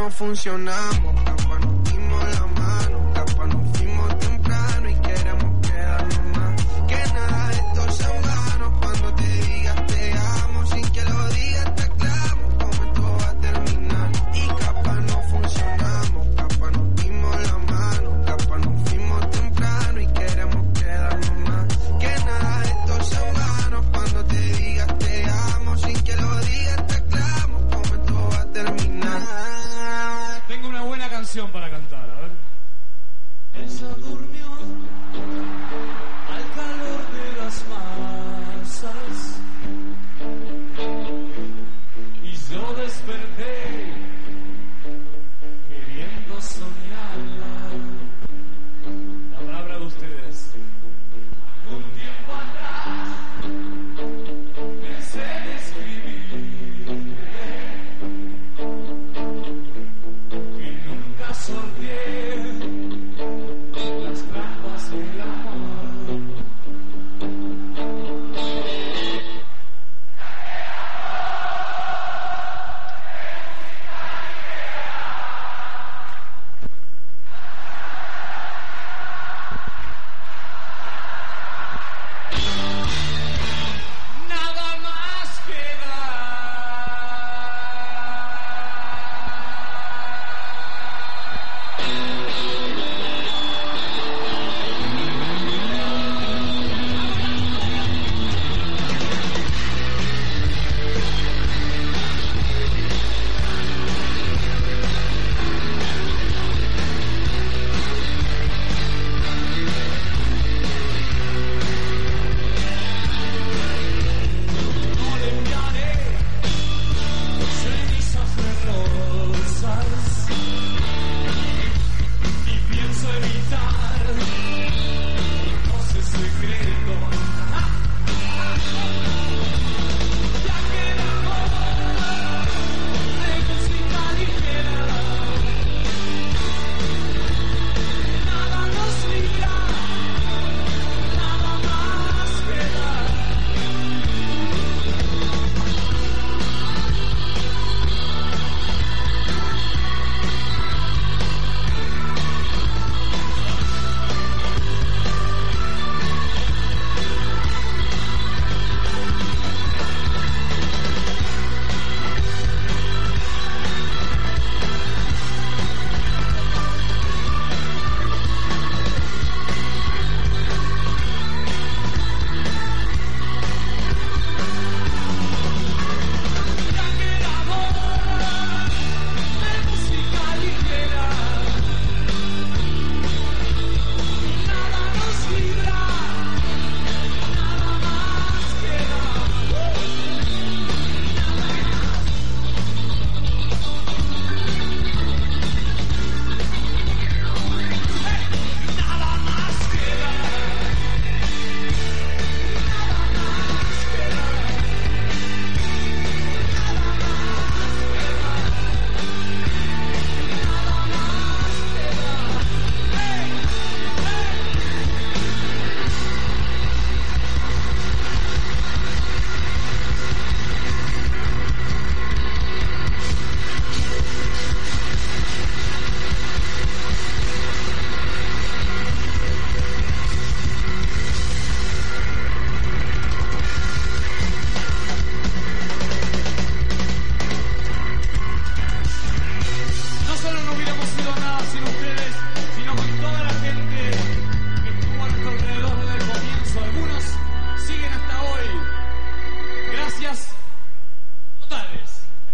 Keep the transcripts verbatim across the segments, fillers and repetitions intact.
no funcionamos, capaz nos dimos la mano, capaz nos fuimos temprano y queremos quedarnos más. Que nada de esto sea un vano, cuando te digas te amo, sin que lo digas te aclamo, como esto va a terminar. Y capaz no funcionamos, capaz nos dimos la mano, capaz nos fuimos temprano y queremos quedarnos más. Que nada de esto sea un vano, cuando te digas te amo, sin que lo digas te aclamo, como esto va a terminar. Tengo una buena canción para cantar, a ver. Ella durmió al calor de las masas y yo desperté queriendo soñarla. La palabra de ustedes. Un tiempo atrás pensé en escribir y nunca sorteé las trampas del amor. Nada más no le enviaré cenizas de rosas y pienso evitar voces secretos. Ya que el amor de música ligera, nada nos libra, nada más queda. Ya que el amor de música ligera, nada nos libra, nada más queda. Nada más queda. No solo no hubiéramos sido nada sin ustedes, sino con toda la gente que estuvo a nuestro alrededor desde el comienzo. Algunos siguen hasta hoy. Gracias totales.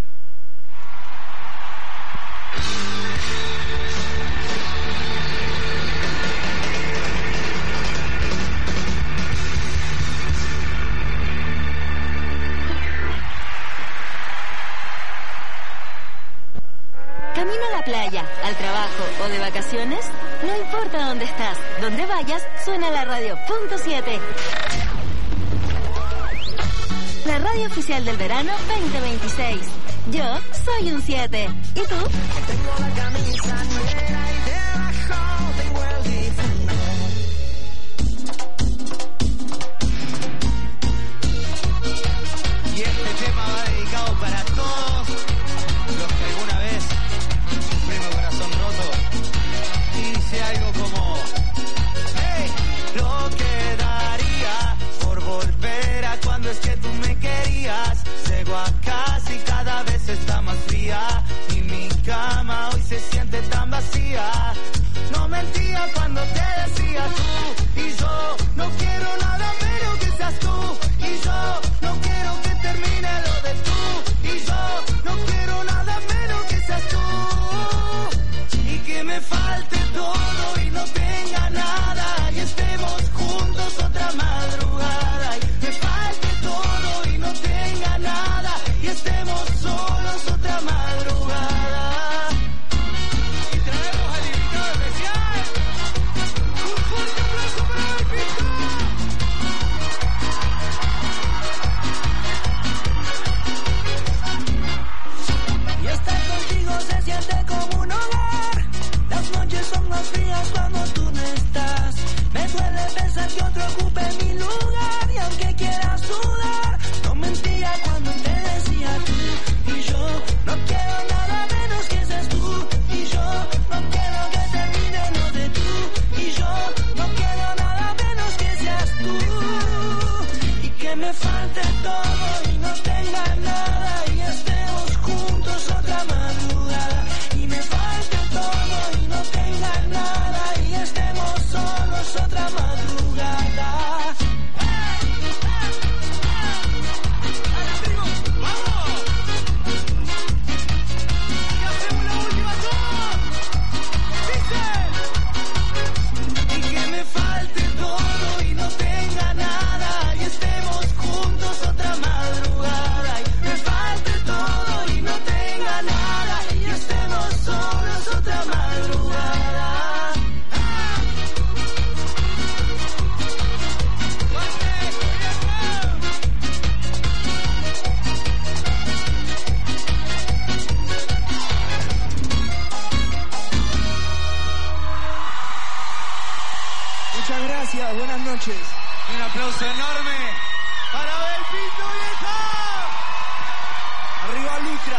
¿Camino a la playa, al trabajo o de vacaciones? No importa dónde estás, donde vayas, suena la radio punto siete. La radio oficial del verano veinte veintiséis. Yo soy un siete. ¿Y tú? Tengo la camisa negra y debajo tengo el difunto. Y este tema va dedicado para todos los que alguna vez cama hoy se siente tan vacía. No mentía cuando te decía tú y yo. No quiero nada menos que seas tú y yo. No quiero que termine lo de tú y yo. No quiero nada menos que seas tú. Y que me falte todo y no tenga nada. Y estemos juntos otra madrugada. Y me falte todo y no tenga nada. Y estemos solos otra madrugada. Y traemos al invitado especial. Un fuerte aplauso para el Pinto. Y estar contigo se siente como un hogar. Las noches son más frías cuando tú no estás. Me duele pensar que otro ocupe mi lugar. Y aunque quiera sudar, no mentía cuando te decía tú y yo. No quiero nada menos que seas tú y yo. No quiero que termine lo de tú y yo. No quiero nada menos que seas tú. Y que me falte todo y no tenga nada. Y estemos juntos otra madrugada. Y me falte todo y no tenga nada. Y estemos solos otra madrugada. Y que me falte todo y no tenga nada. Y estemos juntos otra madrugada. Y me falte todo y no tenga nada. Y estemos solos otra madrugada. Muchas gracias, buenas noches. Un aplauso enorme para el Pinto Vieja. Arriba Lutra.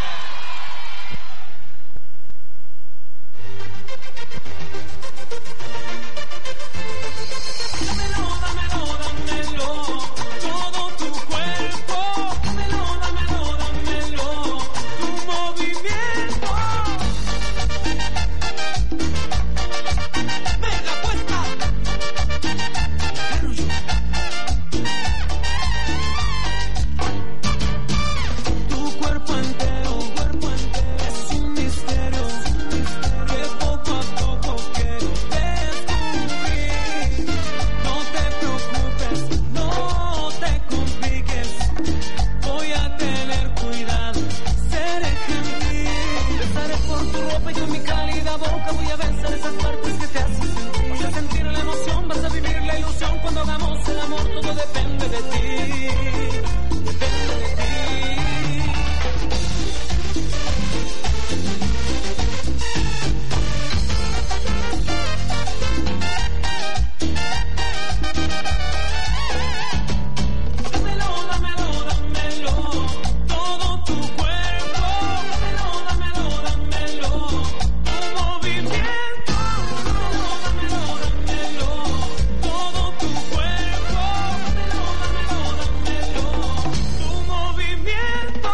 Dámelo, dámelo, dámelo, todo tu cuerpo. Dámelo, dámelo, dámelo, tu movimiento. Mega puesta. Tu cuerpo entero, cuerpo entero, es un misterio que poco a poco quiero descubrir. No te preocupes, no te compliques, voy a tener cuidado, seré gentil. Besaré por tu ropa y con mi cálida boca voy a besar esas partes que te hacen sentir. Voy a sentir la emoción, vas a vivir la ilusión cuando hagamos el amor, todo depende de ti, depende de ti. Dámelo, dámelo, dámelo, todo tu cuerpo. Dámelo, dámelo, dámelo, tu movimiento. Dámelo, dámelo, dámelo, todo tu cuerpo. Dámelo, dámelo, dámelo, tu movimiento.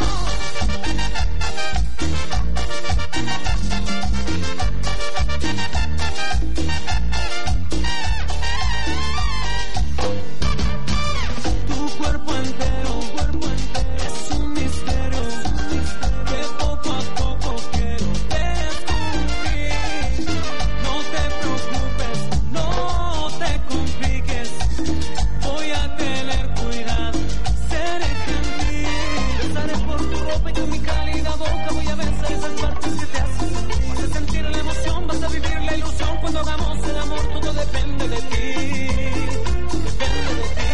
Tu cuerpo entero, cuerpo entero, es un misterio que poco a poco quiero descubrir. No te preocupes, no te compliques, voy a tener cuidado, seré gentil. Besaré por tu ropa y con mi cálida boca voy a besar esas partes que te hacen sentir. Vas a sentir la emoción, vas a vivir la ilusión cuando hagamos el amor, todo depende de ti, depende de ti.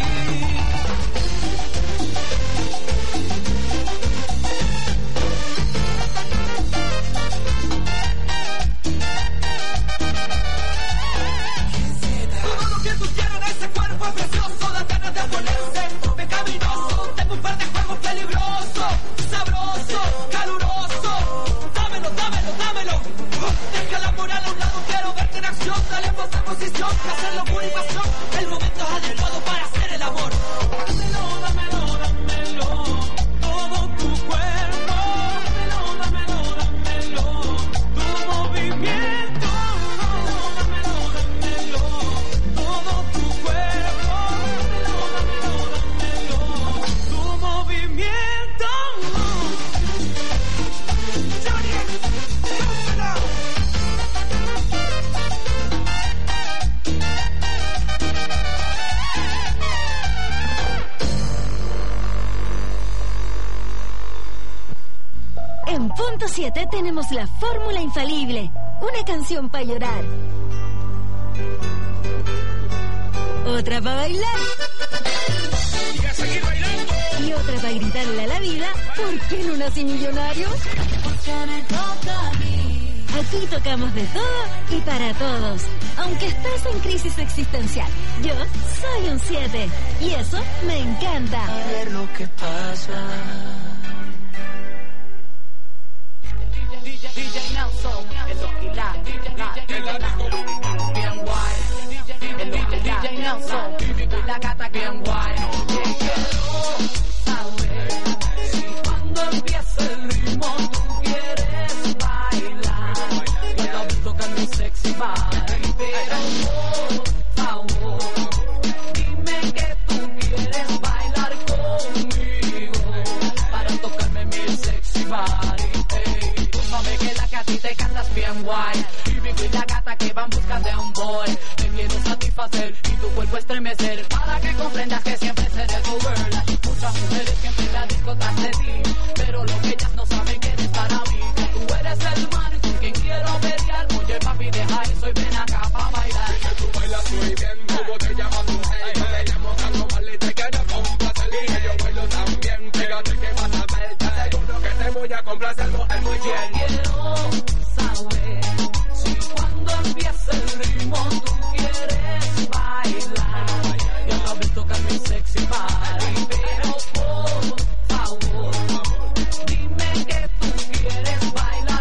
Todo lo que tú tienes en ese cuerpo es precioso, da ganas de ponerse pecaminoso. Tengo un par de juegos peligrosos, sabroso, caluroso. Dámelo, dámelo, dámelo. Deja la moral a un lado, quiero verte en acción. Dale voz en posición, hacerlo pura y pasión. El momento es adecuado para hacer el amor. Dámelo, dámelo, dámelo, todo tu cuerpo. Dámelo, dámelo, dámelo. siete tenemos la fórmula infalible. Una canción para llorar. Otra para bailar. Y a seguir bailando. Y otra para gritarle a la vida, ¿por qué no nací millonario? Aquí tocamos de todo y para todos. Aunque estés en crisis existencial, yo soy un siete. Y eso me encanta. A ver lo que pasa. D J Nelson, el Oquilá, bien guay. El D J Nelson, la gata bien guay. Si cuando empieza el ritmo tú quieres bailar, yo también tocar mi sexy body, pero por favor, dime que tú quieres bailar conmigo para tocarme mi sexy body. Hey, tú sabes que la que a ti te cantas bien guay, y Vico y la gata que van buscando de un boy, te quiero satisfacer y tu cuerpo estremecer para que comprendas que siempre seré tu girl. Muchas mujeres siempre en la disco tras de ti, pero lo que ellas no saben que eres para mí, que tú eres el man con quien quiero pelear. Oye papi, deja eso y ven acá pa' bailar. Que tú bailas muy bien, ¿cómo te llamas tú? Hey, te llamo Carlos Marley y te quiero complacer. Y que yo bailo también, fíjate que vas a ver. Te aseguro que te voy a complacer, mujer, muy bien. Quiero saber si cuando empieza el ritmo tú quieres bailar. Yo también tocar mi sexy body, pero por favor, dime que tú quieres bailar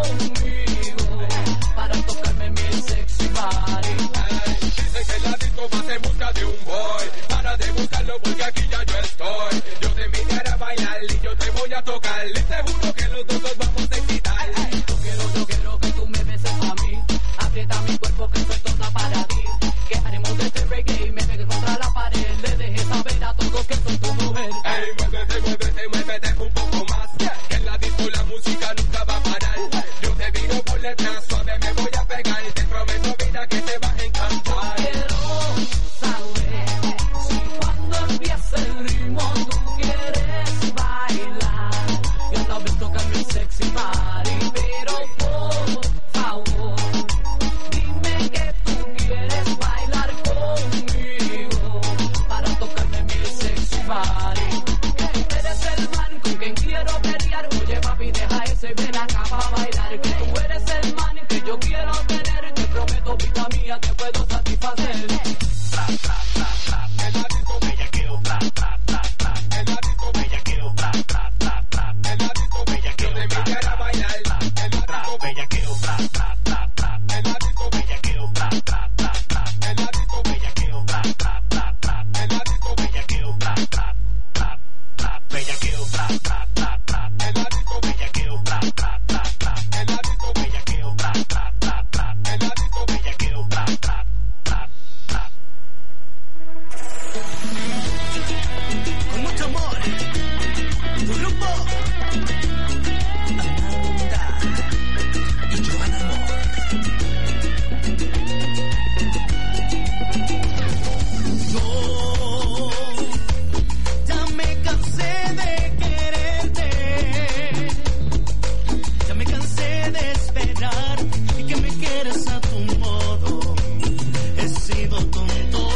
conmigo para tocarme mi sexy body. Hey, dice que la disco vas en busca de un boy. Para de buscarlo porque aquí ya yo estoy. Yo te invitaré a bailar y yo te voy a tocar. Y te juro que los dos nos vamos a excitar. Yo quiero, yo quiero que tú me beses a mí. Aprieta mi cuerpo que soy toda para ti. Que haremos de este reggae y me pegue contra la pared. Le dejes saber a todos que soy tu mujer. Ey, muévete, muévete, muévete un poco más. Que en la disco la música nunca va a parar. Yo te digo por detrás, suave me voy a pegar. Te prometo vida que te va a encantar. Quiero saber si cuando empieza el ritmo tú quieres bailar. Yo también tocar mi sexy body, pero por favor, dime que tú quieres bailar conmigo para tocarme mi sexy body. Que tú eres el man con quien quiero pelear. Oye papi, deja ese ven acá pa' bailar. Que tú eres el man que yo quiero tener. Te prometo vida mía te puedo satisfacer. En la disco bellaqueo, tra, tra, tra, tra. En la disco bellaqueo, tra, tra, tra, tra. En la disco bellaqueo, te invitaré a bailar. En la disco bellaqueo, tra, tra, tra, tra. En la disco bellaqueo, tra, tra, tra, tra. En la disco bellaqueo, tra, tra, tra, tra. En la disco bellaqueo, tra, tra, tra, tra. Bellaqueo, tra, tra, tra, tra. En la disco bellaqueo, tra, tra, tra, tra. En la disco bellaqueo, tra, tra, tra, tra. En la disco bellaqueo, tra, tra, tra, tra. Con mucho amor, tu grupo Amanda y Joana Amor. Yo ya me cansé de quererte, ya me cansé de esperar y que me quieras a tu modo. He sido tonto.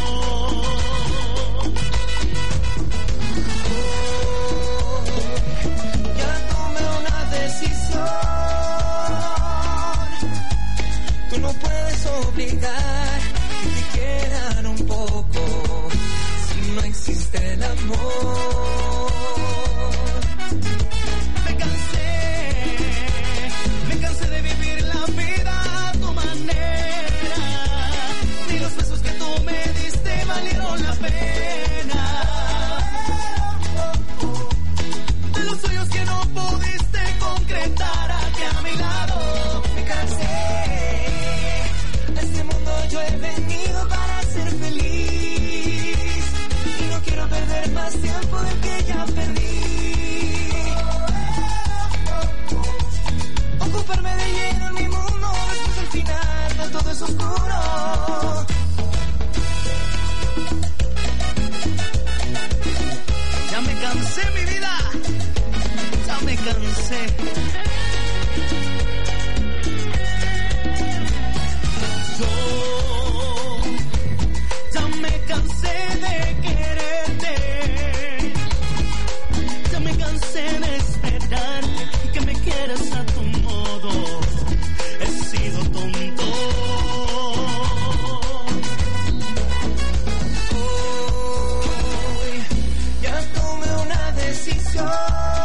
Ya tomé una decisión. Tú no puedes obligar que te quieran un poco si no existe el amor. Me cansé, me cansé de vivir la vida a tu manera. Ni los besos que tú me diste valieron la pena. De los sueños que no pudiste concretar aquí a mi lado. Me cansé. A este mundo yo he venido para ser feliz. Y no quiero perder más tiempo del que ya perdí. Ocuparme de lleno en mi mundo después al final de todo es oscuro. Ya me cansé mi vida. Ya me cansé. Yo ya me cansé de quererte, ya me cansé de esperar y que me quieras a tu modo. He sido tonto. Hoy ya tomé una decisión.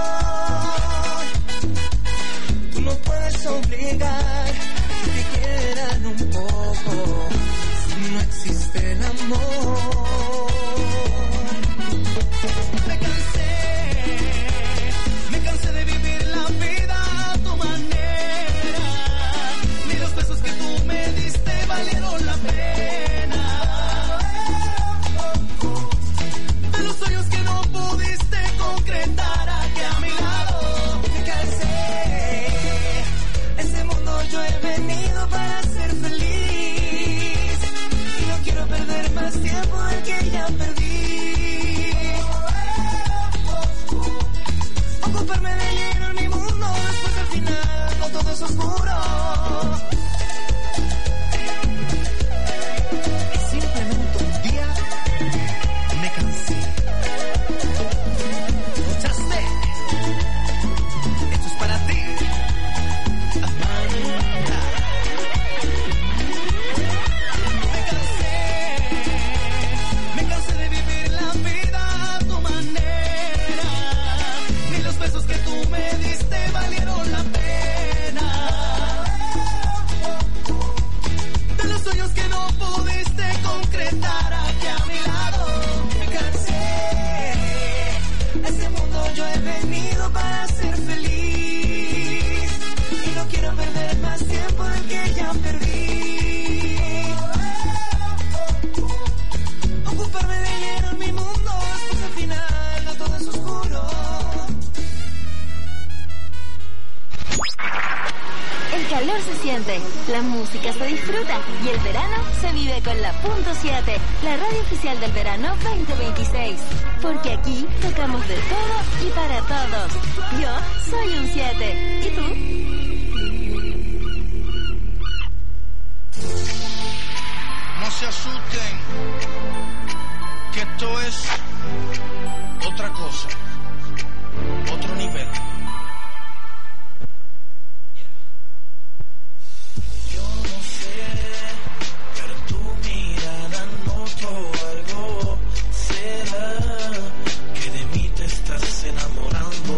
Tú no puedes obligar que quieran un poco si no existe el amor. Me cansé, me cansé de vivir la vida a tu manera. Ni los besos que tú me diste valieron la pena. De los sueños que no pudiste concretar aquí a mi lado. Me cansé. Ese mundo yo he venido para ser feliz y no quiero perder más tiempo del que ya perdí. Ocuparme de lleno en mi mundo después al final con todo es oscuro. Y simplemente un día me cansé. ¿Escuchaste? Esto es para ti, Amanda. Me cansé, me cansé de vivir la vida a tu manera. Ni los besos que tú me diste valieron la pena. De los sueños que no pudiste concretar aquí a mi lado. Me cansé. Ese mundo yo he venido para ser feliz y no quiero perder más tiempo del que ya perdí. Ocuparme de lleno en mi mundo después al final no todo es oscuro. El calor se siente, la música se disfruta y el verano se vive con la punto siete, la radio oficial del verano veinte veintiséis. Porque aquí tocamos de todo y para todos. Yo soy un siete. ¿Y tú? No se asusten, que esto es otra cosa, otro nivel. Yo no sé, pero tu mirada noto algo. ¿Será que de mí te estás enamorando?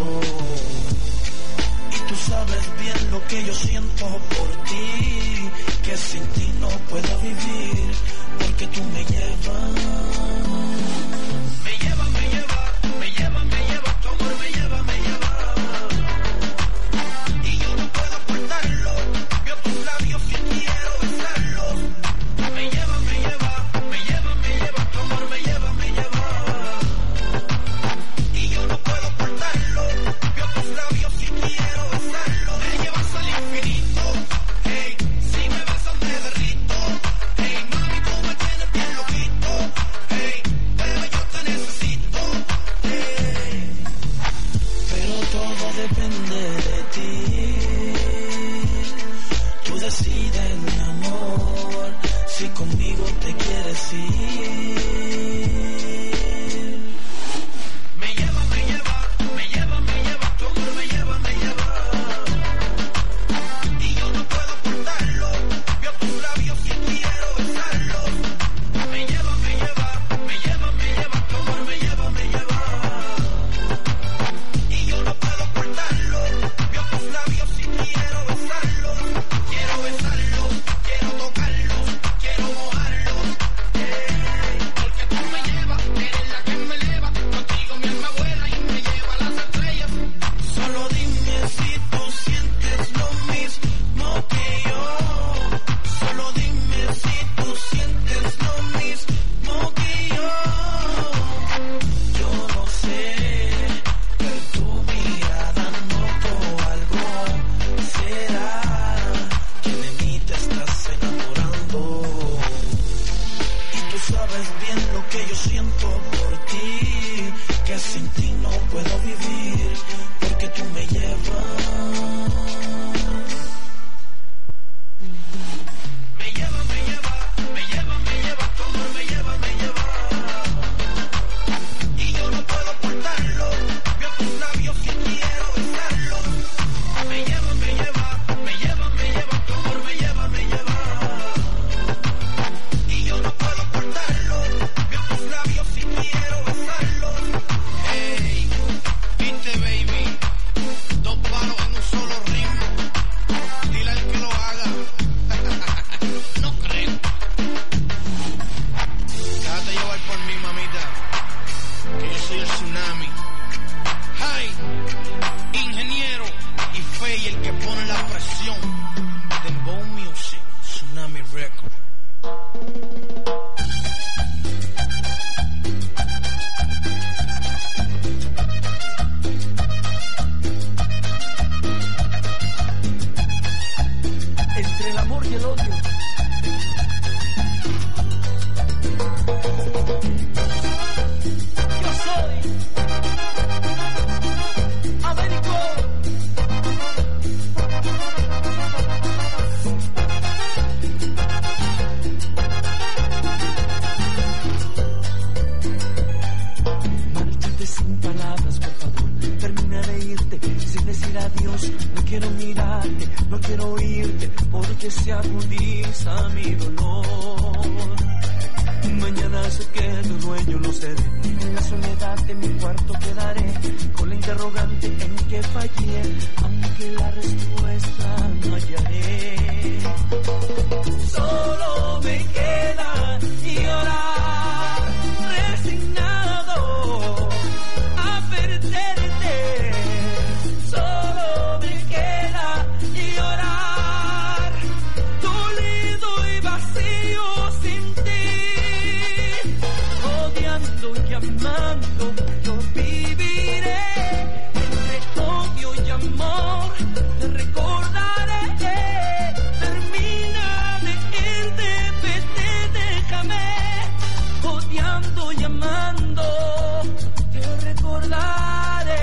Y tú sabes bien lo que yo siento por ti, que sin ti no puedo vivir, porque tú me llevas. Me lleva, me lleva, me lleva, me lleva, tu amor me lleva, me lleva. Y yo no puedo ocultarlo, veo tus labios y quiero besarlos. Me lleva, me lleva, me lleva, me lleva, tu amor me lleva, me lleva. Y yo no puedo ocultarlo, veo tus labios y quiero besarlos. Me llevas al infinito, hey, si me besas me derrito. Hey, mami, tú me tienes bien loquito. Hey, bebé, yo te necesito. Hey, pero todo depende de ti. Tú decides, mi amor, si conmigo te quieres ir. Me lleva, me lleva, me lleva, me lleva, tu amor me lleva, me lleva. Y yo no puedo ocultarlo, veo tus labios y quiero besarlos. Me lleva, me lleva, me lleva, me lleva, tu amor me lleva, me lleva. Y yo no puedo ocultarlo, veo tus labios y quiero besarlos. Quiero besarlos, quiero tocarlos, quiero mojarlos. Hey, quiero irte porque se agudiza mi dolor. Mañana sé que tu dueño lo seré. En la soledad de mi cuarto quedaré con la interrogante en que fallé, aunque la respuesta no hallaré. Solo me queda llorar, resignado a perderte. Solo me queda llorar, dolido y vacío sin ti. Odiando y amando, yo viviré entre odio y amor. Te recordaré. Termina de irte, vete, déjame. Odiando y amando, te recordaré.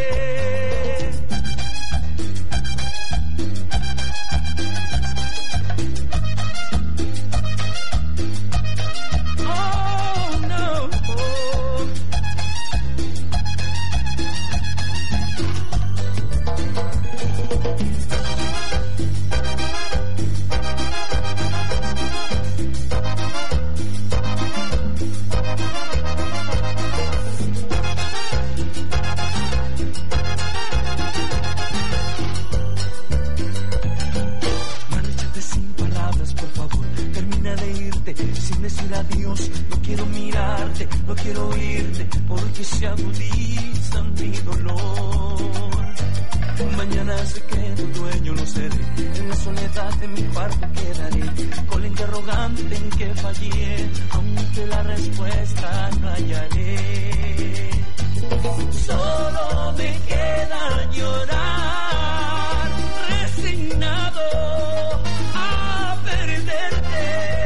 Oh, no. Márchate sin palabras, por favor. Termina de irte sin decir adiós. No quiero mirarte, no quiero oírte, porque se agudiza mi dolor. Mañana sé que tu dueño no seré. En la soledad de mi cuarto quedaré con la interrogante en que fallé, aunque la respuesta no hallaré. Solo me queda llorar, resignado a perderte.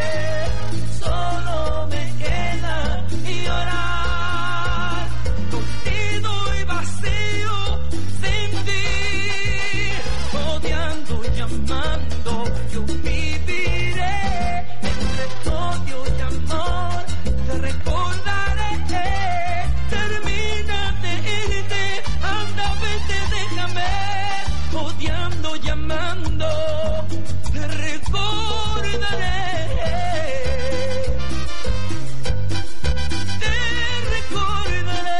Solo me queda llorar, dolido y vacío sin ti. Odiando y amando, yo viviré entre odio y amor. Te recordaré. Termina de irte, anda, vete, déjame. Odiando y amando, te recordaré. Te recordaré.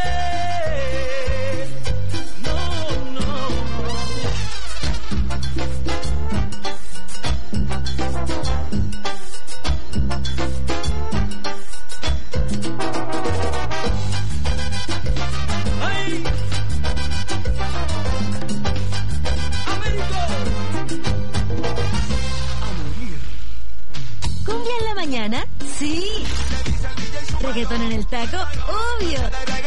No, no. ¡Ay! ¡Américo! A morir. ¿Cumbia en la mañana? Sí. ¿Reggaetón en el taco? Obvio.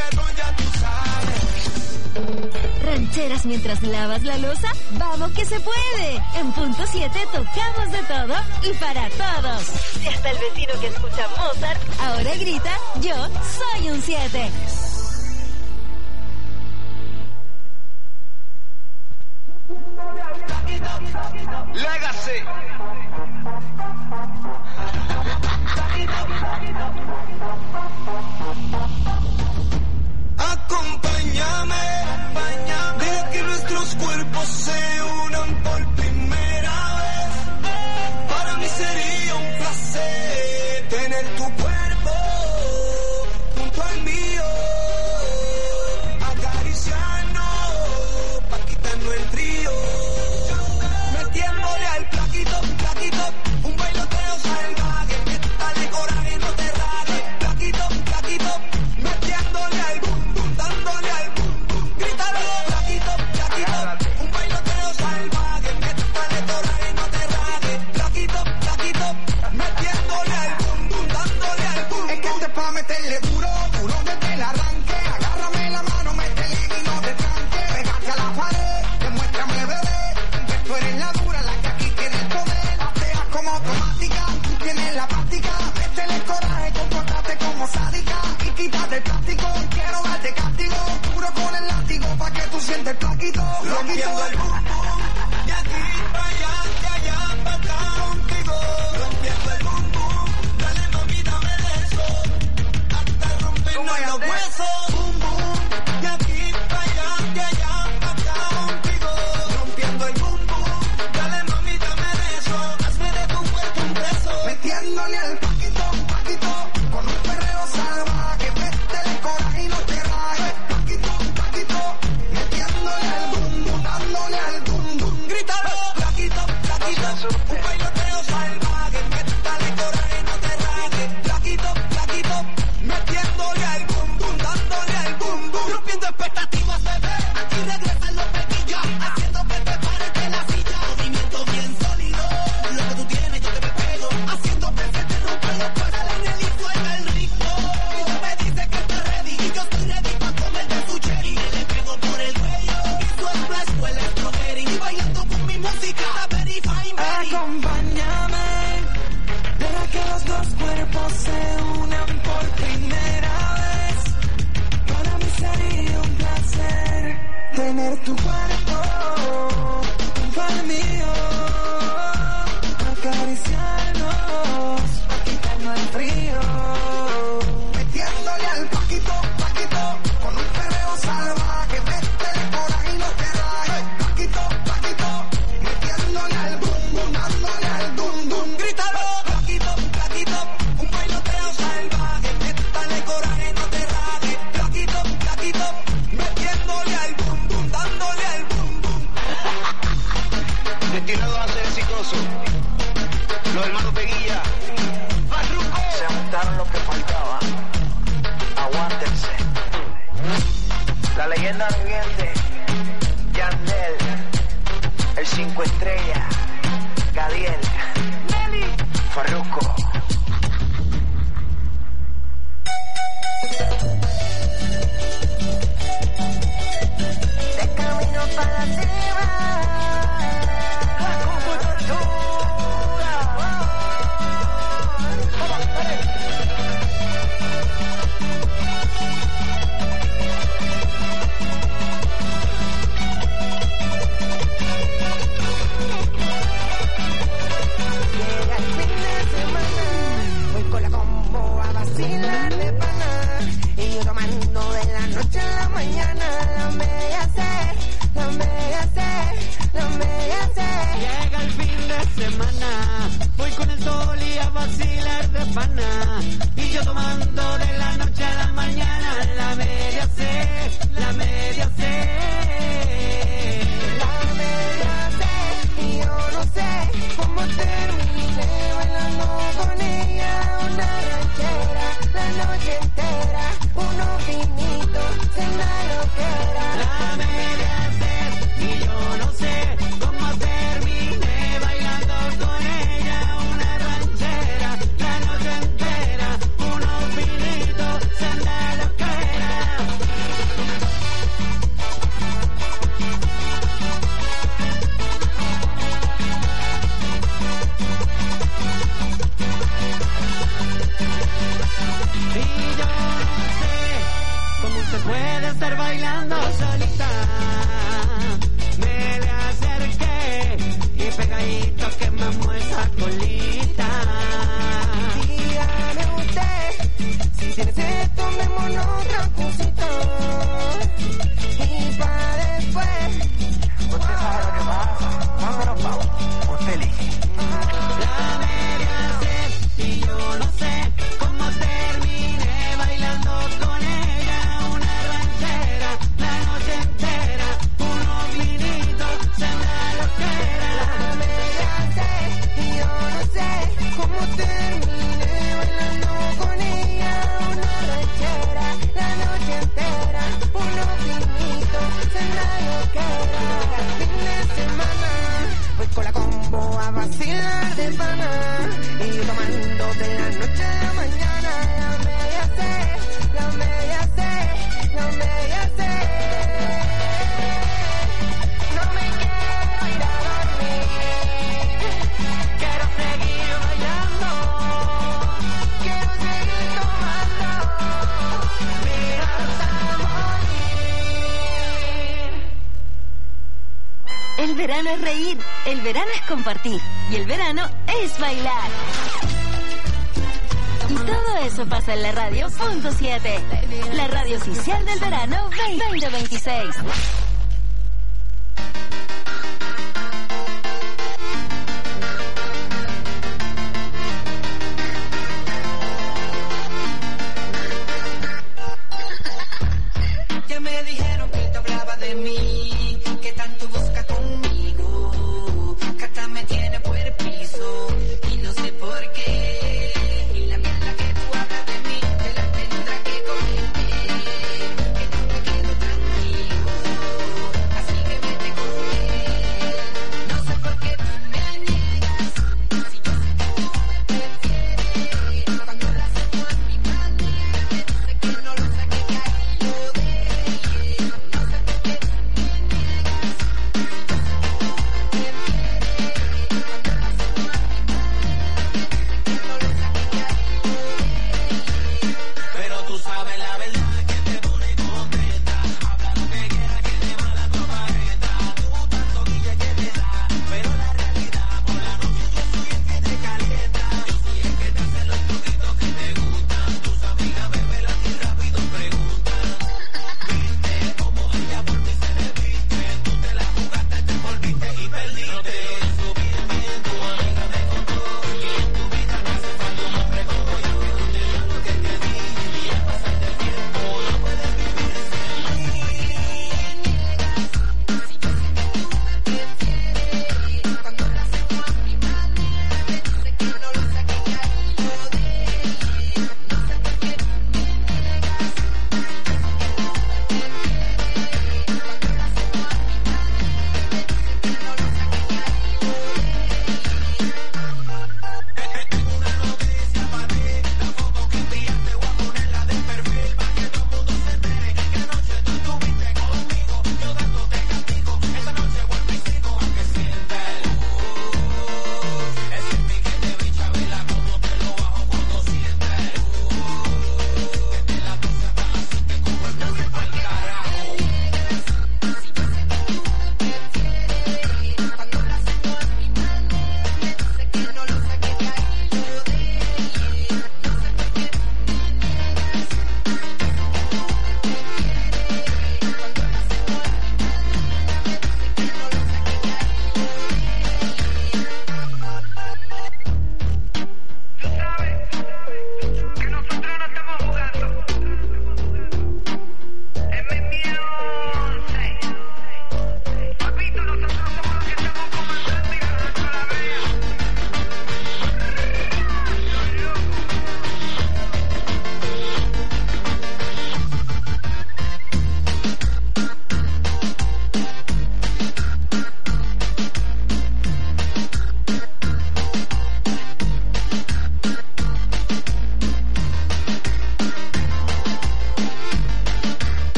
¿Rancheras mientras lavas la loza? ¡Vamos que se puede! En punto siete tocamos de todo y para todos. Y hasta el vecino que escucha Mozart ahora grita, yo soy un siete. Legacy. Acompáñame, deja que nuestros cuerpos se unan por primera vez. Para mí sería un placer tener tu cuerpo junto al mío, acariciarnos pa' quitarnos el trío, metiéndole al plaquito, plaquito, un bailoteo salvaje, que dale coraje, no te rajes, plaquito, plaquito, metiéndole al boom, boom, dándole al boom, boom, grítalo, plaquito, plaquito, un bailoteo salvaje, que dale coraje, no te rajes, plaquito, plaquito, metiéndole al boom, boom, dándole al boom. Es que este pa' meterle duro, duro desde el arranque, agárrame la mano, métele y no te tranque, pégate a la pared, demuéstrame bebé, que tú eres la dura, la que aquí tiene el poder, pateas como automática, tú tienes la práctica, métele coraje, compórtate como sádica, y quítate el plástico, quiero darte castigo, duro con el látigo, pa' que tú sientes el plaquito, rompiendo el boom boom, de aquí pa' allá, de allá pa' acá contigo, rompiendo el boom boom, dale mami, dame de eso, hasta rompernos los huesos, boom boom, de aquí pa' allá, de allá pa' acá contigo, rompiendo el boom boom, dale mami. asustes. Un bailoteo salvaje, métale coraje, no te rajes. Flaquito, flaquito, metiéndole al bum bum, dándole al bum bum. Rompiendo expectativas, bebé, aquí regresan los pequillos, haciendo que te pares de la silla. Movimiento bien sólido, lo que tú tienes yo te me pego, haciendo que se te rompan los pasos. En el y suelta el ritmo, y tú me dices que estás ready, y yo estoy ready pa' comer de tu cherry. Le pego por el cuello, y su splash huele a strawberry, y bailando con mi música, very fine, very. Acompáñame, deja que los dos cuerpos se unan por primera vez. Para mí sería un placer tener tu cuerpo junto al mío, acariciarnos, quitarnos el frío, metiéndole al paquito, paquito, con un perreo salvaje, métele coraje y no te rajes. Paquito, paquito, metiéndole al bum bum, dándole al dum dum. Grítalo, paquito, paquito, un bailoteo salvaje, métale coraje, no te rajes. Paquito, paquito, metiéndole al bum bum, dándole al bum bum. Destinados a ser exitosos, los hermanos Peguilla, Farruko. Se juntaron los que faltaban. Aguántense. La leyenda viviente, Yandel, el cinco estrellas, Gadiel, Farruko. De camino para la cima, la computadora. Llega el fin de semana, voy con la combo a vacilar de pana, y yo tomando de la noche a la mañana, la media C, la media C, la media C. Llega el fin de semana, voy con el sol y a vacilar de pana, y yo tomando de la noche a la mañana, la media C, la media C. La media C, y yo no sé cómo terminé bailando con ella una ranchera, la noche entera, unos vinitos, cena loquera. La media C, y yo no sé cómo terminé bailando con ella una ranchera, la noche entera, unos vinitos, cena loquera. Y yo no sé cómo se puede estar bailando solita. Me le acerqué y pegadito que me muestra colita. Dígame usted, si tienes esto, tomémonos otra cosita. Y pa' después, Usted sabe lo que pasa. Vámonos, vamos. Usted elige. la media C, y yo no sé cómo terminé bailando con ella una ranchera, la noche entera, unos vinitos, cena loquera. La media C, y yo no sé cómo terminé bailando con ella una ranchera, la noche entera, unos vinitos, cena loquera. El fin de semana voy con la combo a vacilar de pana, y yo tomando de la noche a la mañana, la media C, la media C, la media C. No me quiero ir a dormir, quiero seguir bailando, quiero seguir tomando, mi hasta morir. El verano es reír, el verano es compartir y el verano es bailar. Y todo eso pasa en la radio punto siete, la radio oficial del verano veinte veintiséis. Ya me dijeron que te hablaba de mí, que tanto busca conmigo, que hasta me tiene puerco.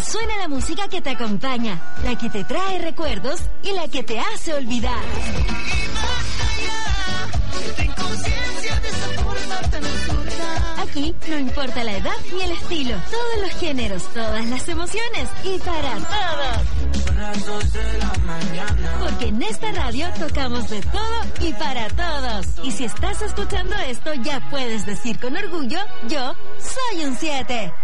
suena la música que te acompaña, la que te trae recuerdos y la que te hace olvidar. Aquí no importa la edad ni el estilo, todos los géneros, todas las emociones y para todos. Porque en esta radio tocamos de todo y para todos. Y si estás escuchando esto, ya puedes decir con orgullo, yo soy un siete.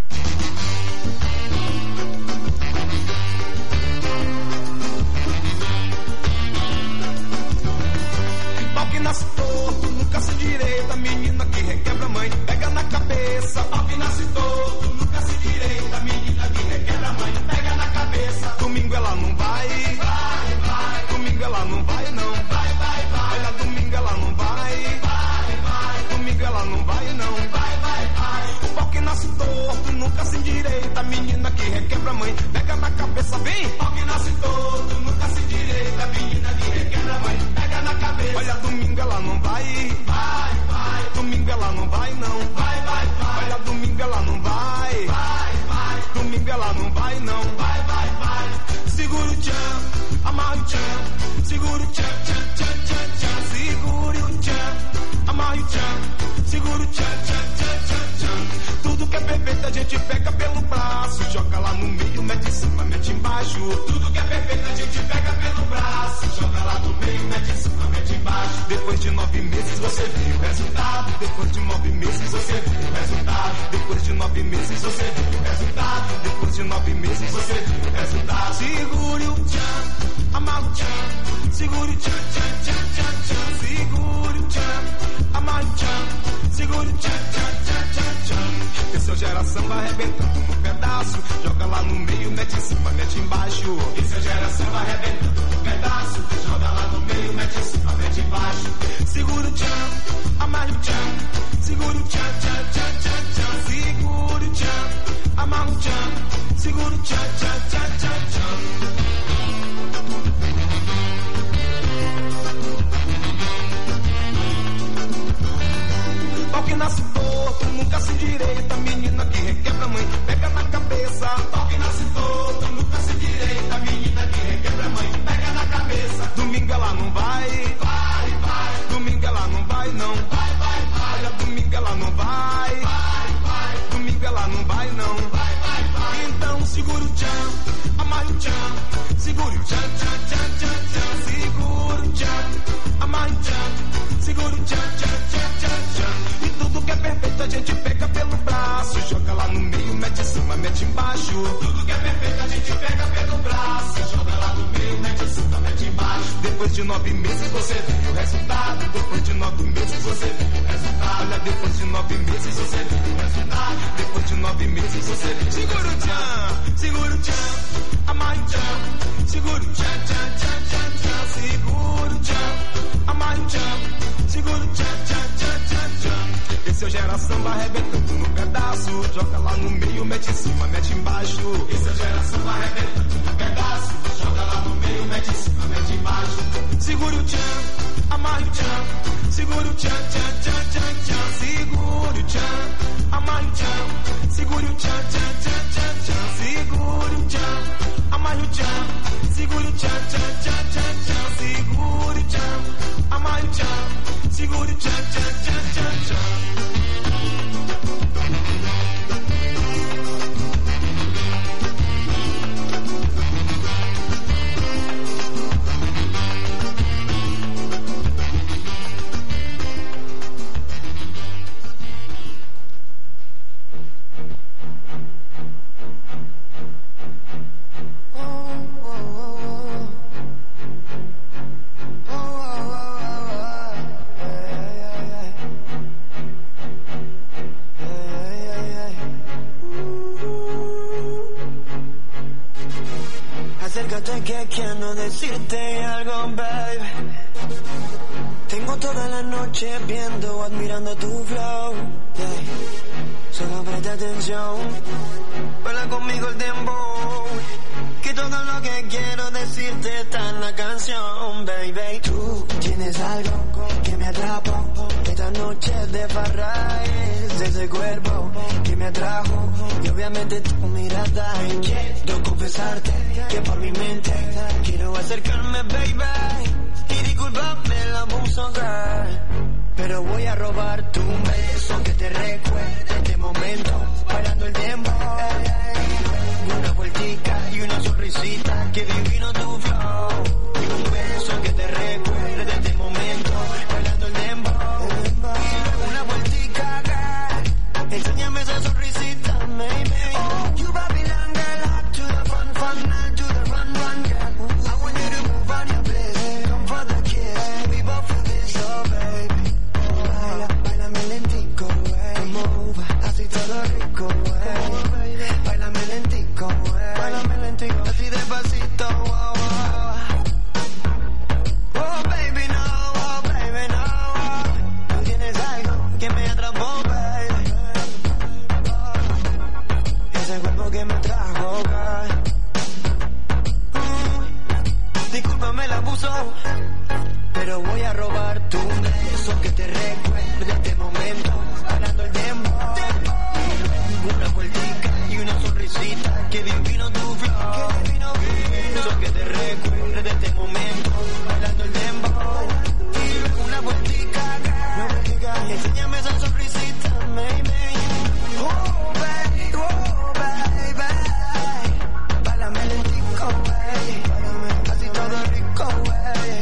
Pau que nasce torto, nunca se direita, menina que requebra a mãe, pega na cabeça. Pau que nasce torto, nunca se direita, menina que requebra a mãe, pega na cabeça. Domingo ela não vai, vai, vai. Domingo ela não vai, não, vai, vai, vai. Olha, domingo ela não vai, vai, vai. Domingo ela não vai, não, vai, vai, vai. O pau que nasce torto, nunca se direita, menina que requebra a mãe, pega na cabeça, vem. Pau que nasce torto, nunca se direita, menina que requebra a mãe, pega na cabeça. Olha, domingo ela não vai, vai, vai. Domingo ela não vai, não, vai, vai, vai. Olha, domingo ela não vai, vai, vai. Domingo ela não vai, não, vai, vai, vai. Segura o tchan, amarra o tchan, segura o tchan, tchan, tchan, tchan, tchan. Segura o tchan, amarra o tchan, segura o tchan, tchan, tchan, tchan, tchan. Tudo que é perfeito a gente pega pelo braço, joga lá no meio, mete em cima, mete embaixo. Tudo que é perfeito a gente pega pelo braço, joga lá no meio, mete em cima, mete embaixo. Depois de nove meses você viu o resultado. Depois de nove meses você viu o resultado. Depois de nove meses você viu o resultado. Depois de nove meses você viu o resultado. Segure o tchan, amarra o tchan, segure o tchan, tchan, tchan, tchan, tchan. Segure o tchan, amarra o tchan, segure o tchan, tchan, tchan, tchan, tchan. Esse é o geração vai arrebentando no pedaço, joga lá no meio, mete em cima, mete embaixo. Esse é o geração vai arrebentando no pedaço, joga lá no meio, mete em cima, mete embaixo. Segura o tchan, amarra o tchan, segura o tchan, tchan, tchan, tchan, tchan. Segura o tchan, amarra o tchan, segura o tchan, tchan, tchan, tchan, tchan. Pau que nasce torto, nunca se direita, menina que requebra a mãe, pega na cabeça. Pau que nasce torto, nunca se direita, menina que requebra a mãe, pega na cabeça. Domingo ela não vai, vai, vai. Domingo ela não vai, não, vai, vai, vai. Olha, domingo ela não vai, vai, vai. Domingo ela não vai, não, vai, vai, vai. Então segura o tchan, amarra o tchan, segura o tchan, tchan, tchan, tchan, tchan. Segura o tchan, amarra o tchan, segura o tchan, tchan, tchan, tchan, tchan. E tudo que é perfeito a gente pega pelo braço, joga lá no meio, mete em cima, mete embaixo. Tudo que é perfeito a gente pega pelo braço, joga lá no meio, mete em cima, mete embaixo. Depois de nove meses você viu o resultado. Depois de nove meses você viu o resultado. Olha, depois de nove meses você viu o resultado. Depois de nove meses você viu o resultado. Segura o tchan, segura o tchan, amarra o tchan, segura o tchan, tchan, tchan, tchan, tchan. Segura o tchan, amarra o tchan, segura o tchan, tchan, tchan, tchan, tchan. Esse é o geração vai arrebentando no pedaço, joga lá no meio, mete em cima, mete embaixo. Esse é o geração vai arrebentando no pedaço, joga lá no meio, mete em cima, mete embaixo. Segura o tchan, amarra o tchan, segura o tchan, tchan, tchan, tchan, tchan. Segura o tchan, amarra o tchan, segura o tchan, tchan, tchan, tchan, tchan. Segura o tchan, amarra o tchan, segura o tchan, tchan, tchan, tchan, tchan. Segura o tchan, amarra o tchan, segura o tchan, tchan, tchan, tchan, tchan. Acércate que quiero decirte algo, baby. Tengo toda la noche viendo, admirando tu flow, yeah. Solo presta atención, baila conmigo el dembow, que todo lo que quiero decirte está en la canción, baby. Tú tienes tienes algo que me atrapa. Esta noche de farra es ese cuerpo que me atrajo. Y obviamente tu mirada. Y quiero confesarte que por mi mente quiero acercarme, baby. Y disculpame el abuso, girl, pero voy a robar tu beso que te recuerde este momento, bailando el tiempo. Una vueltica y una sonrisita, que divino tu flow. Y un beso que te recuerde de este momento, bailando el tiempo. Y una vueltica, girl, enséñame esa sonrisita, baby. Oh, you Babylon girl, hot to the front, front, and to the run, run, girl. I want you to move on your place, come for the kiss. We both feel this, oh baby. Baila, bailame lentico, wey. Move, así todo rico, wey. Bailame lentico, wey. Bailame lentico, así despacito, oh, oh. Oh baby, no, oh baby, no. Tú tienes algo que me atrapó, baby. Ese cuerpo que me trajo, girl. Mm, discúlpame el abuso, pero voy a robar tu beso que te recuerde este momento, bailando el tiempo. Una vueltica y una sonrisita, que divino tu flow. Beso que te recuerde de este momento, bailando el tiempo. Una vueltica, girl, enséñame esa sonrisita, baby. Oh baby, oh baby, bailame lentico, baby. Así todo rico, baby.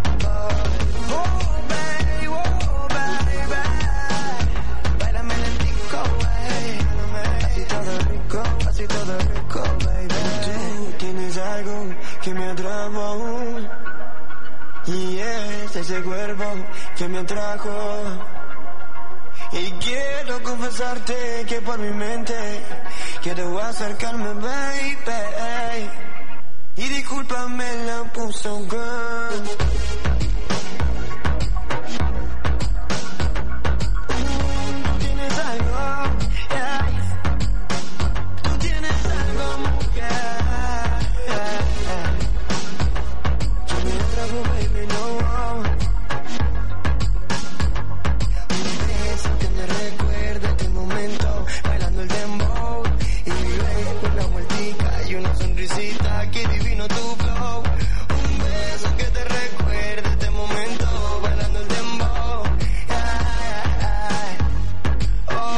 Oh baby, oh baby, bailame lentico, baby. Así todo rico, así todo rico, baby. Tú tienes algo que me atrapó, y es ese cuerpo que me atrajo. Y quiero confesarte que por mi mente quiero acercarme, baby. Y discúlpame la puso, girl. Tú tienes algo, yeah. Tú tienes algo, mujer, yeah. Que me atrajo, baby, no. Un beso que me recuerde este momento, bailando el dembow. Y luego una vueltica y una sonrisita, que divino tu flow. Un beso que te recuerde este momento, bailando el dembow. Ay, oh.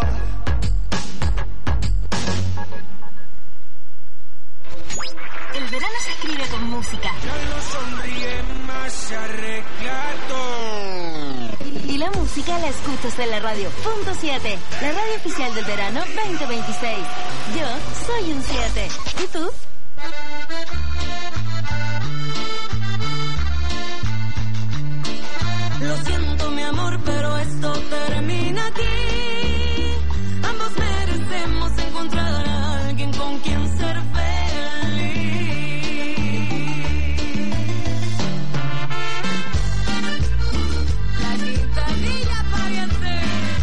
El verano se escribe con música. Sonríe más arreglado. Y la música la escuchas en la radio punto siete, la radio oficial del verano veinte veintiséis. Yo soy un siete. ¿Y tú? Lo siento, mi amor, pero esto termina aquí. Ambos merecemos encontrar a alguien con quien ser feliz. La guitarrilla pariente.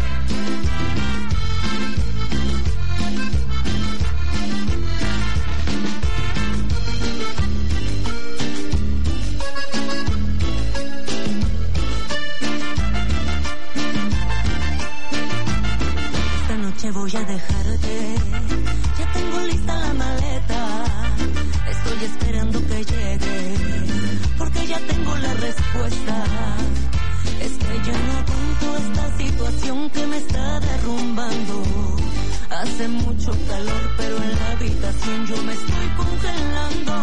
Esta noche voy a dejarte. Ya tengo lista la maleta. Estoy esperando que llegue, porque ya tengo la respuesta. Es que ya no aguanto esta situación que me está derrumbando. Hace mucho calor, pero en la habitación yo me estoy congelando.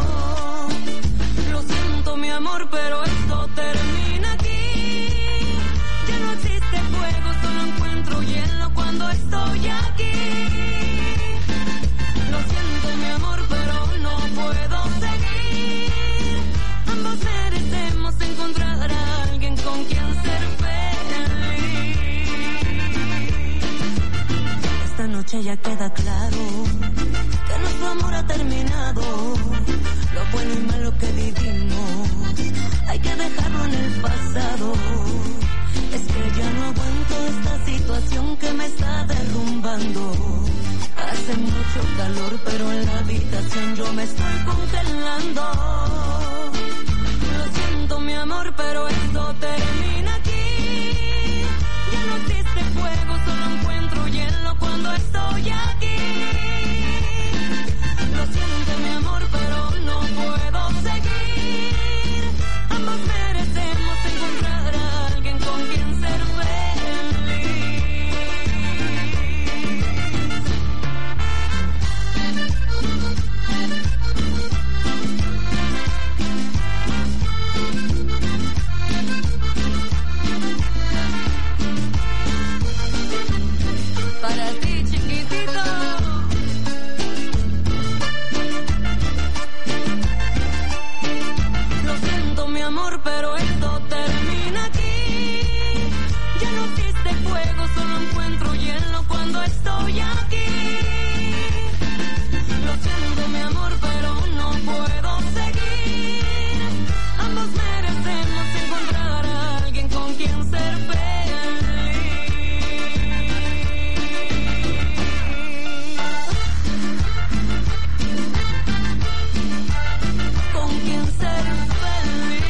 Lo siento, mi amor, pero esto termina aquí. Ya no existe fuego, solo encuentro hielo cuando estoy aquí. Lo siento, mi amor, pero no puedo seguir. Ambos merecemos encontrar a alguien con quien ser feliz. Esta noche ya queda claro que nuestro amor ha terminado. Lo bueno y malo que vivimos hay que dejarlo en el pasado. Es que ya no aguanto esta situación que me está derrumbando. Hace mucho calor, pero en la habitación yo me estoy congelando. Lo siento, mi amor. amor, pero esto termina aquí. Ya no existe fuego, solo encuentro hielo cuando estoy aquí. Lo siento, mi amor, pero no puedo seguir. Ambos merecemos encontrar a alguien con quien ser para ti, chiquitito. Lo siento, mi amor, pero esto termina aquí. Ya no existe fuego, solo encuentro hielo cuando estoy aquí. Lo siento, mi amor, pero no puedo seguir. Ambos merecemos encontrar a alguien con quien ser feliz. Con quien ser feliz.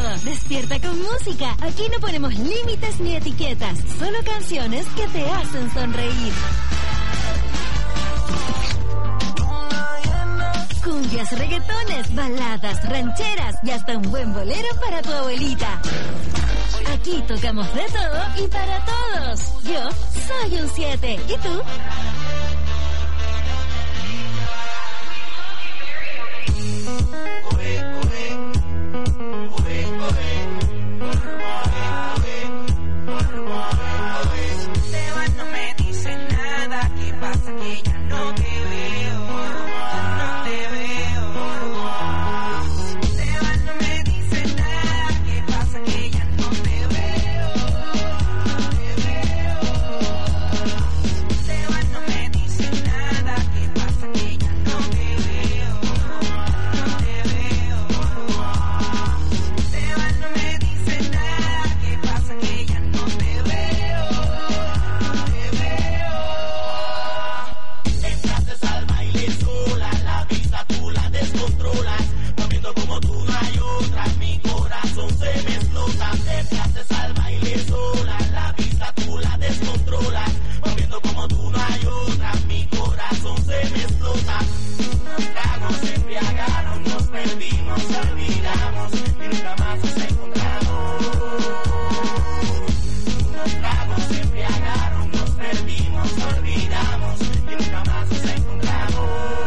todo. Despierta con música. Aquí no ponemos límites ni etiquetas. Solo canciones que te hacen sonreír. Cumbias, reggaetones, baladas, rancheras y hasta un buen bolero para tu abuelita. Aquí tocamos de todo y para todos. Yo soy un siete. ¿Y tú? Esteban no me dice nada. ¿Qué pasa? Que ya no te veo. No te veo. Esteban no me dice nada. ¿Qué pasa? Que ya no te veo. No te veo. Esteban no me dice nada. ¿Qué pasa? Que ya no te veo. No te veo. Esteban no me dice nada. ¿Qué pasa? Que ya no te veo. No te veo. Entraste al baile sola, la vista tú la descontrolas, moviendo como tú no hay otra, mi corazón se me explota. Entraste al baile sola, la vista tú la descontrolas, moviendo como tú no hay otra, mi corazón se me explota. Unos tragos se embriagaron, nos perdimos, olvidamos y nunca más nos encontramos. Unos tragos se embriagaron, nos perdimos, olvidamos y nunca más nos encontramos.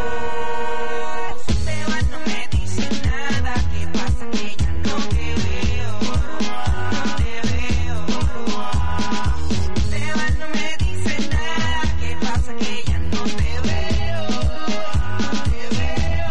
Esteban no me dice nada. ¿Qué pasa? Que ya no te veo. No te veo. Esteban no me dice nada. ¿Qué pasa? Que ya no te veo. No te veo.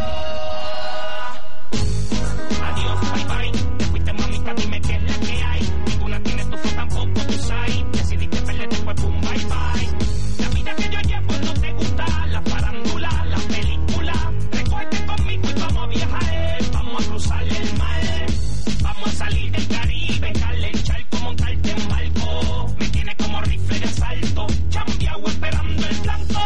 Adiós, bye bye. Te fuiste, mamita, dime qué es la que hay. Ninguna tiene tu fe, tampoco tu sai. Decidiste perder después, pum, bye bye. La vida que yo llevo no te gusta. La farándula, la película. Recógete conmigo y vamos a viajar. Vamos a cruzar el mar. Vamos a salir del Caribe, calenchar como montarte en barco. Me tiene como rifle de asalto. Chambiao esperando el blanco.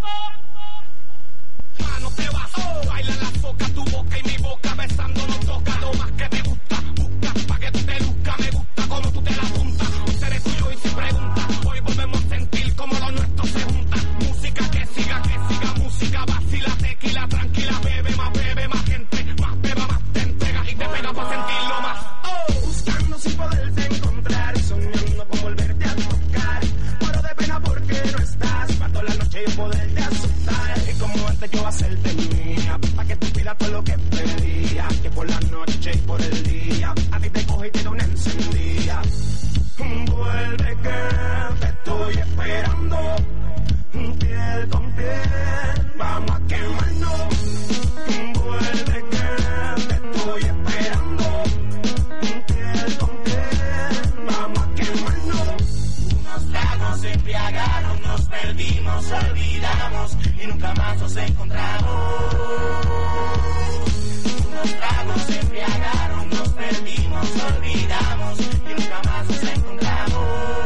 Mano te vas, baila la soca, tu boca y mi boca besando nos toca. Lo más que te gusta, busca pa' que tú te luzcas. Me gusta como tú te la apuntas. Un seré tuyo y sin pregunta. Hoy volvemos a sentir como lo nuestro se junta. Música que siga, que siga, música vacila, tequila, tranquila, bebe más, bebe más gente, más beba, más te entregas y te pegas para sentirlo más. Oh, buscando sin poderte encontrar y soñando con volverte a tocar. Muero de pena porque no estás, paso la noche y poderte asustar. Y como antes yo hacerte mía, pa' que tú pidas todo lo que pedía, que por la noche y por el día, a ti te coge y te da una encendida. Vuelve que te estoy esperando, piel con piel, vamos a quemarnos. Vuelve que te estoy esperando, piel con piel, vamos a quemarnos. Unos tragos se embriagaron, nos perdimos, olvidamos y nunca más nos encontramos. Unos tragos se embriagaron, nos perdimos, olvidamos y nunca más nos encontramos.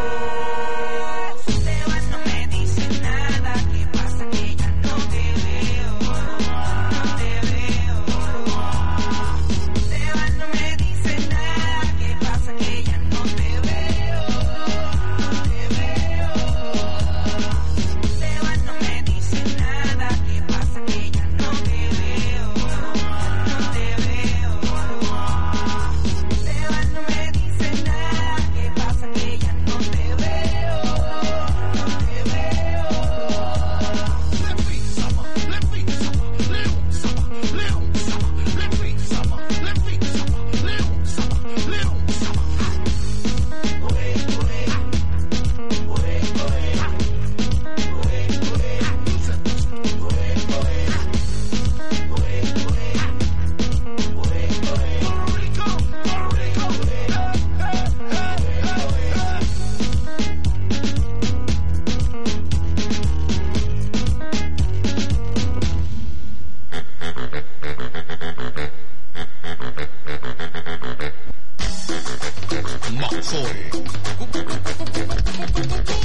Esteban no me dice nada. ¿Qué pasa? Que ya no te veo. No te veo. Esteban no me dice nada. ¿Qué pasa? Que ya no te veo. No te veo. Esteban no me dice nada. ¿Qué pasa? Que ya no te veo. No te veo. Esteban no me dice nada. ¿Qué pasa? Que ya no te veo. No te veo. Maxoy.